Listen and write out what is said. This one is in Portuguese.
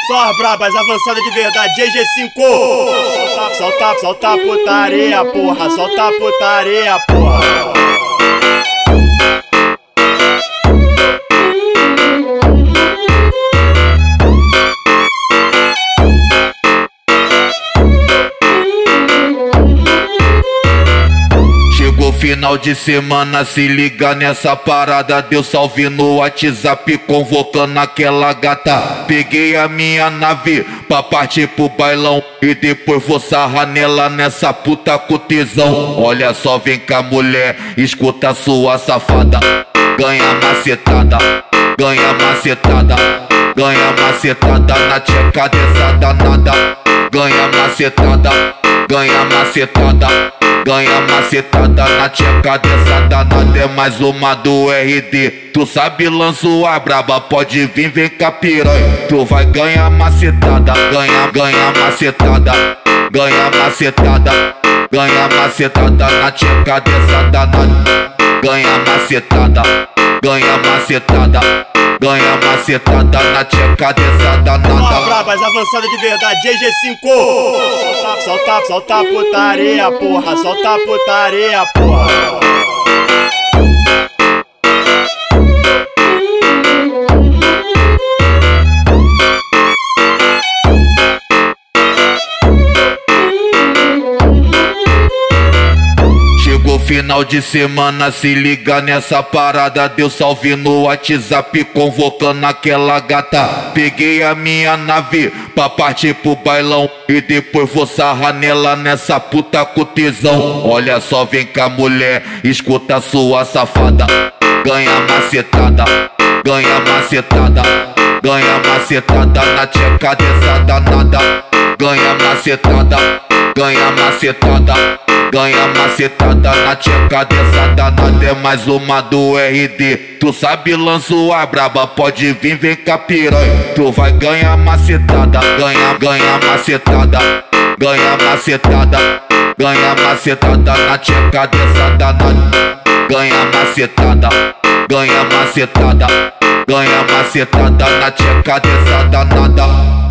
Só as brabas avançadas de verdade, GG5. Solta a putaria, porra. Solta a putaria, porra. Final de semana, se liga nessa parada. Deu salve no WhatsApp, convocando aquela gata. Peguei a minha nave pra partir pro bailão e depois vou sarrar nela nessa puta com tesão. Olha só, vem cá mulher, escuta sua safada. Ganha macetada, ganha macetada, ganha macetada na tcheca dessa danada. Ganha macetada, ganha macetada, ganha macetada na tcheca dessa danada. É mais uma do RD, tu sabe, lanço a braba, pode vir, vem cá piranha. Tu vai ganhar macetada, ganha macetada, ganha macetada, ganha macetada na tcheca dessa danada. Ganha macetada, ganha macetada, ganha macetada na tcheca dessa danada. Só brabas avançadas de verdade, GG5. Solta a putaria, porra. Solta a putaria, porra. Final de semana, se liga nessa parada. Deu salve no WhatsApp, convocando aquela gata. Peguei a minha nave pra partir pro bailão e depois vou sarrar nela nessa puta com tesão. Olha só, vem cá mulher, escuta sua safada. Ganha macetada, ganha macetada, ganha macetada na tcheca dessa danada. Ganha macetada, ganha macetada, ganha macetada na tcheca dessa danada. É mais uma do RD, tu sabe, lanço a braba, pode vir, vem cá piranha. Tu vai ganhar macetada, ganha macetada, ganha macetada, ganha macetada na tcheca dessa danada. Ganha macetada, ganha macetada, ganha macetada na tcheca dessa danada.